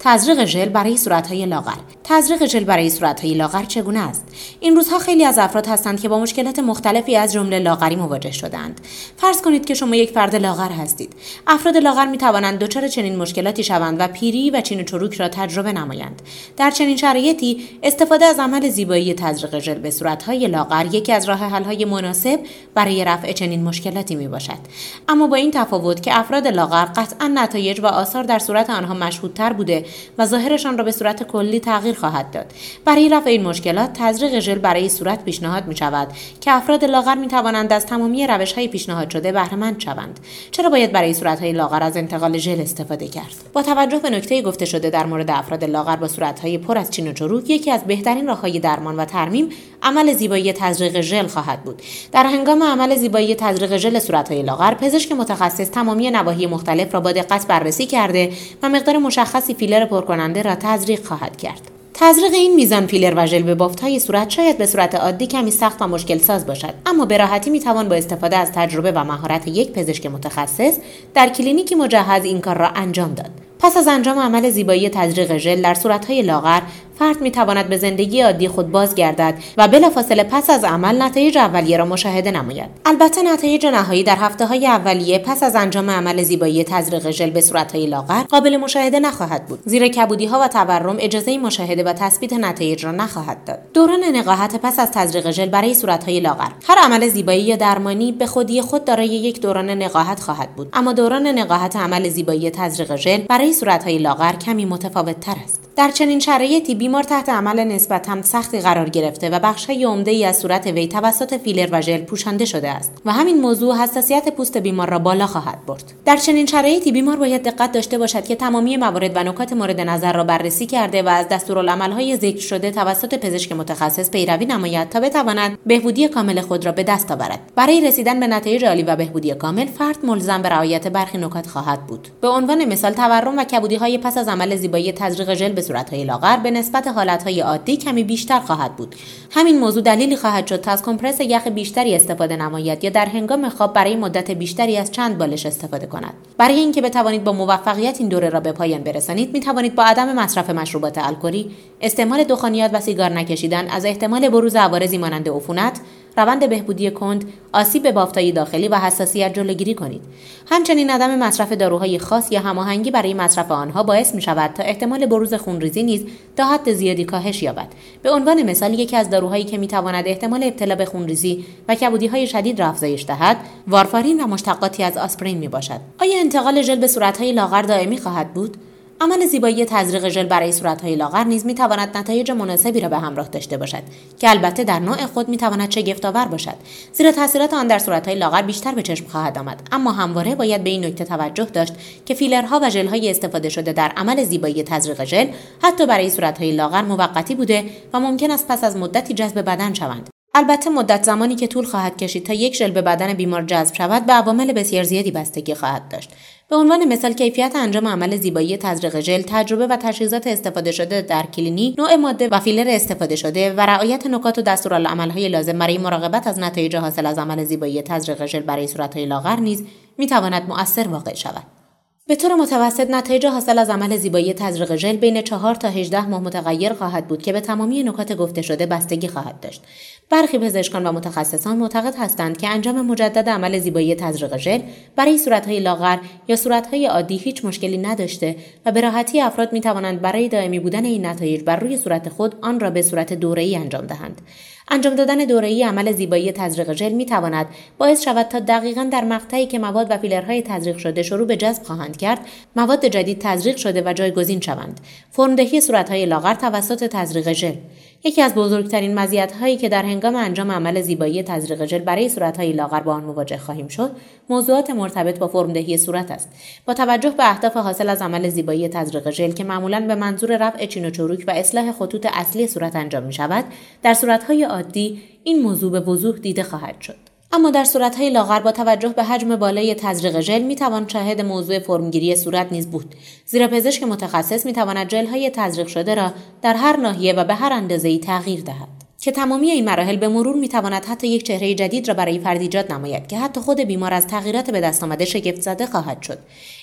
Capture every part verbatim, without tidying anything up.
تزریق ژل برای صورت‌های لاغر. تزریق ژل برای صورت‌های لاغر چگونه است؟ این روزها خیلی از افراد هستند که با مشکلات مختلفی از جمله لاغری مواجه شدند. فرض کنید که شما یک فرد لاغر هستید. افراد لاغر می‌توانند دچار چنین مشکلاتی شوند و پیری و چین و چروک را تجربه نمایند. در چنین شرایطی استفاده از عمل زیبایی تزریق ژل به صورت‌های لاغر یکی از راه‌حل‌های مناسب برای رفع چنین مشکلاتی میباشد. اما با این تفاوت که افراد لاغر قطعاً نتایج و آثار در صورت آنها مشهودتر بوده و ظاهرشان را به صورت کلی تغییر خواهد داد. برای رفع این مشکلات تزریق ژل برای صورت پیشنهاد می شود که افراد لاغر می توانند از تمامی روش‌های پیشنهاد شده بهره مند شوند. چرا باید برای صورت‌های لاغر از انتقال ژل استفاده کرد؟ با توجه به نکته گفته شده در مورد افراد لاغر با صورت‌های پر از چین و چروک، یکی از بهترین راه‌های درمان و ترمیم عمل زیبایی تزریق ژل خواهد بود. در هنگام عمل زیبایی تزریق ژل صورت‌های لاغر، پزشک متخصص تمامی نواحی مختلف را با دقت بررسی کرده و مقدار مشخصی فیلر پرکننده را تزریق خواهد کرد. تزریق این میزان فیلر و ژل به بافت‌های صورت شاید به صورت عادی کمی سخت و مشکل ساز باشد، اما به راحتی میتوان با استفاده از تجربه و مهارت یک پزشک متخصص در کلینیکی مجهز این کار را انجام داد. پس از انجام عمل زیبایی تزریق ژل در صورت‌های لاغر، فرد می‌تواند به زندگی عادی خود بازگردد و بلافاصله پس از عمل نتایج اولیه را مشاهده نماید. البته نتایج نهایی در هفته‌های اولیه پس از انجام عمل زیبایی تزریق ژل به صورت‌های لاغر قابل مشاهده نخواهد بود، زیرا کبودی‌ها و تورم اجازه مشاهده و تثبیت نتایج را نخواهد داد. دوران نقاهت پس از تزریق ژل برای صورت‌های لاغر. هر عمل زیبایی یا درمانی به خودی خود دارای یک دوران نقاهت خواهد بود، اما دوران نقاهت عمل زیبایی تزریق ژل برای صورت‌های لاغر کمی متفاوت‌تر است. در چنین شرایطی بیمار تحت عمل نسبتاً سختی قرار گرفته و بخش‌های عمده‌ای از صورت وی توسط فیلر و ژل پوشانده شده است و همین موضوع حساسیت پوست بیمار را بالا خواهد برد. در چنین شرایطی بیمار باید دقت داشته باشد که تمامی موارد و نکات مورد نظر را بررسی کرده و از دستورالعمل‌های ذکر شده توسط پزشک متخصص پیروی نماید تا بتواند بهبودی کامل خود را به دست آورد. برای رسیدن به نتایج عالی و بهبودی کامل، فرد ملزم به رعایت برخی نکات خواهد بود. به عنوان مثال، تورم و کبودی‌های پس از عمل زیبایی تزریق ژل به صورت‌های لاغر به نسبت حالت‌های عادی کمی بیشتر خواهد بود. همین موضوع دلیلی خواهد شد تا از کمپرس یخ بیشتری استفاده نماید یا در هنگام خواب برای مدت بیشتری از چند بالش استفاده کند. برای اینکه بتوانید با موفقیت این دوره را به پایان برسانید، می‌توانید با عدم مصرف مشروبات الکلی، استعمال دخانیات و سیگار نکشیدن، از احتمال بروز عوارضی مانند عفونت، روند بهبودی کند، آسیب به بافت‌های داخلی و حساسیت جلوگیری کنید. همچنین عدم مصرف داروهای خاص یا هماهنگی برای مصرف آنها باعث می‌شود تا احتمال بروز خونریزی نیز تا حد زیادی کاهش یابد. به عنوان مثال، یکی از داروهایی که می‌تواند احتمال ابتلا به خونریزی و کبودی‌های شدید را افزایش دهد، وارفارین و مشتقاتی از آسپرین میباشد. آیا انتقال ژل به صورت‌های لاغر دائمی خواهد بود؟ عمل زیبایی تزریق ژل برای صورت‌های لاغر نیز می‌تواند نتایج مناسبی را به همراه داشته باشد که البته در نوع خود می‌تواند شگفت‌آور باشد، زیرا تاثیرات آن در صورت‌های لاغر بیشتر به چشم خواهد آمد. اما همواره باید به این نکته توجه داشت که فیلرها و ژل‌های استفاده شده در عمل زیبایی تزریق ژل حتی برای صورت‌های لاغر موقتی بوده و ممکن است پس از مدتی جذب بدن شوند. البته مدت زمانی که طول خواهد کشید تا یک ژل به بدن بیمار جذب شود به عوامل بسیار زیادی بستگی خواهد داشت. به عنوان مثال، کیفیت انجام عمل زیبایی تزریق ژل، تجربه و تجهیزات استفاده شده در کلینیک، نوع ماده و فیلر استفاده شده و رعایت نکات و دستورالعمل‌های لازم برای مراقبت از نتایج حاصل از عمل زیبایی تزریق ژل برای صورت‌های لاغر نیز می‌تواند مؤثر واقع شود. به طور متوسط نتایج حاصل از عمل زیبایی تزریق ژل بین چهار تا هجده ماه متغیر خواهد بود که به تمامی نکات گفته شده بستگی خواهد داشت. برخی پزشکان و متخصصان معتقد هستند که انجام مجدد عمل زیبایی تزریق ژل برای صورت‌های لاغر یا صورت‌های عادی هیچ مشکلی نداشته و به راحتی افراد می‌توانند برای دائمی بودن این نتایج بر روی صورت خود آن را به صورت دوره‌ای انجام دهند. انجام دادن دوره‌ای عمل زیبایی تزریق ژل می‌تواند باعث شود تا دقیقاً در مقطعی که مواد و فیلرهای تزریق شده شروع به جذب خواهند کرد، مواد جدید تزریق شده و جایگزین شوند. فرم‌دهی صورت‌های لاغر توسط تزریق ژل. یکی از بزرگترین مزیت‌هایی که در هنگام انجام عمل زیبایی تزریق ژل برای صورت‌های لاغر با آن مواجه خواهیم شد، موضوعات مرتبط با فرم‌دهی صورت است. با توجه به اهداف حاصل از عمل زیبایی تزریق ژل که معمولاً به منظور رفع چین و چروک و اصلاح خطوط اصلی صورت انجام می‌شود، در صورت‌های عادی این موضوع به وضوح دیده خواهد شد. اما در صورت‌های لاغر با توجه به حجم بالای تزریق ژل می‌توان شاهد موضوع فرمگیری صورت نیز بود، زیرا پزشک متخصص می‌تواند ژل‌های تزریق شده را در هر ناحیه و به هر اندازه‌ای تغییر دهد که تمامی این مراحل به مرور می‌تواند حتی یک چهره جدید را برای فرد ایجاد نماید که حتی خود بیمار از تغییرات به دست آمده شگفت زده خواهد شد.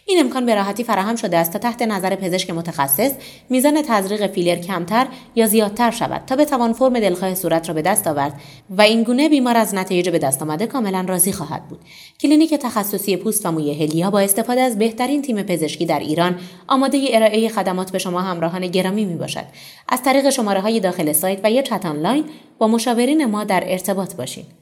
این امکان به راحتی فراهم شده است تا تحت نظر پزشک متخصص میزان تزریق فیلر کمتر یا زیادتر شود تا بتوان فرم دلخواه صورت را به دست آورد و این گونه بیمار از نتایج به دست آمده کاملا راضی خواهد بود. کلینیک تخصصی پوست و موی هلیا با استفاده از بهترین تیم پزشکی در ایران آماده ارائه خدمات به شما همراهان گرامی میباشد. از طریق شماره‌های داخل سایت و یا چت آنلاین با مشاورین ما در ارتباط باشید.